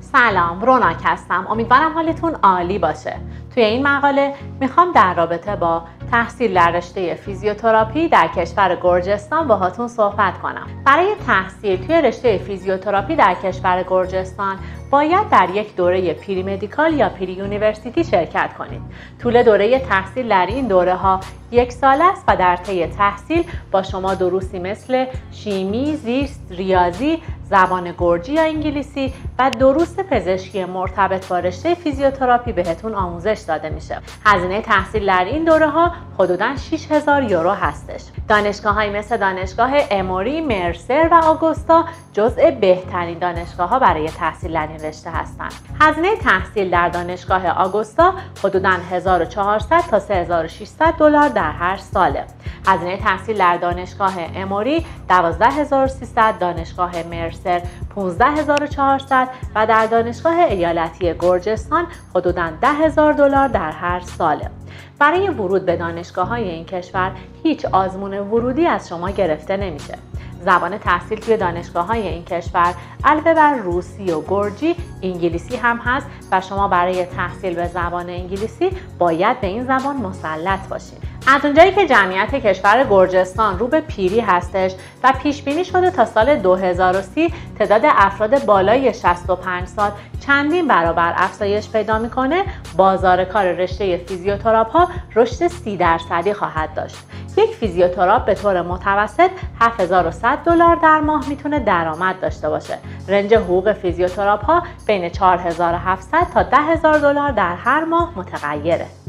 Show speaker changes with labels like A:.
A: سلام، روناک هستم. امیدوارم حالتون عالی باشه. توی این مقاله میخوام در رابطه با تحصیل در رشته فیزیوتراپی در کشور گرجستان باهاتون صحبت کنم. برای تحصیل توی رشته فیزیوتراپی در کشور گرجستان باید در یک دوره پری مدیکال یا پری یونیورسیتی شرکت کنید. طول دوره تحصیل در این دوره ها 1 سال است و در طی تحصیل با شما دروسی مثل شیمی، زیست، ریاضی، زبان گرجی یا انگلیسی و دروس پزشکی مرتبط با رشته فیزیوتراپی بهتون آموزش داده میشه. هزینه تحصیل در این دوره ها حدوداً 6000 یورو هستش. دانشگاه‌هایی مثل دانشگاه اموری، مرسر و آگوستا جزء بهترین دانشگاه‌ها برای تحصیل در این رشته هستند. هزینه تحصیل در دانشگاه آگوستا حدوداً 1400 تا 3600 دلار در هر ساله. هزینه تحصیل در دانشگاه اموری 12300، دانشگاه مرسر 15400 و در دانشگاه ایالتی گرجستان حدوداً 10000 دلار در هر ساله. برای ورود به دانشگاه‌های این کشور هیچ آزمون ورودی از شما گرفته نمیشه. زبان تحصیل توی دانشگاه‌های این کشور علاوه بر روسی و گرجی، انگلیسی هم هست و شما برای تحصیل به زبان انگلیسی باید به این زبان مسلط باشید. از اونجایی که جمعیت کشور گرجستان رو به پیری هستش و پیش بینی شده تا سال 2030 تعداد افراد بالای 65 سال چندین برابر افزایش پیدا میکنه، بازار کار رشته فیزیوتراپ‌ها رشد 30% خواهد داشت. یک فیزیوتراپ به طور متوسط 7100 دلار در ماه میتونه درآمد داشته باشه. رنج حقوق فیزیوتراپ‌ها بین 4700 تا 10000 دلار در هر ماه متغیره.